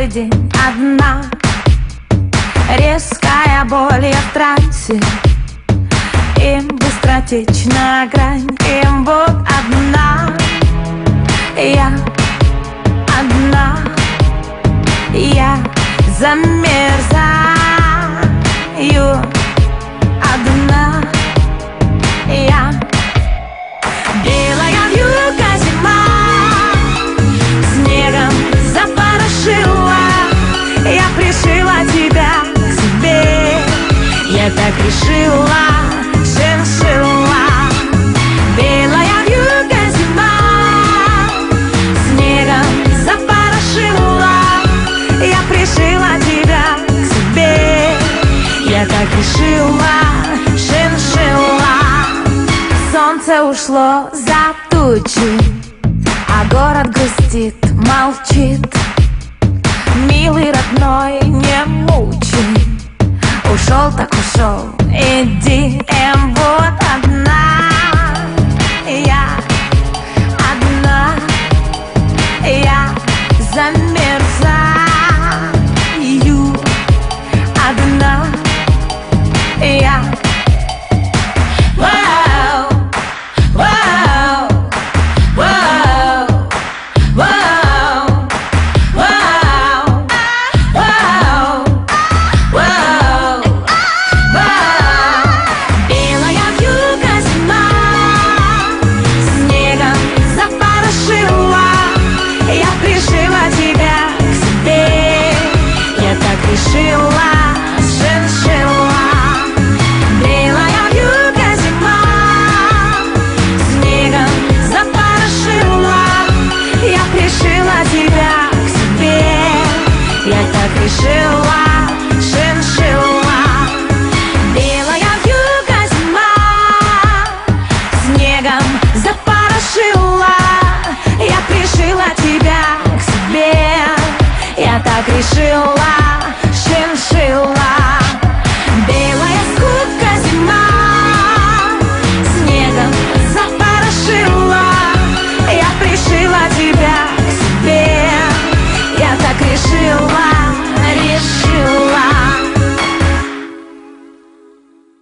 каждый день одна. Резкая боль, я в трансе, и быстротечная грань. И вот одна, я одна, я замерзаю. Одна я. Белая вьюга зима снегом запорошила. Я пришила тебя к себе, я так решила, шиншилла. Белая вьюга зима снегом запорошила. Я пришила тебя к себе, я так решила, шиншилла. Солнце ушло за тучи, а город грустит, молчит. Милый, родной, не мучи. Ушел так ушел, иди,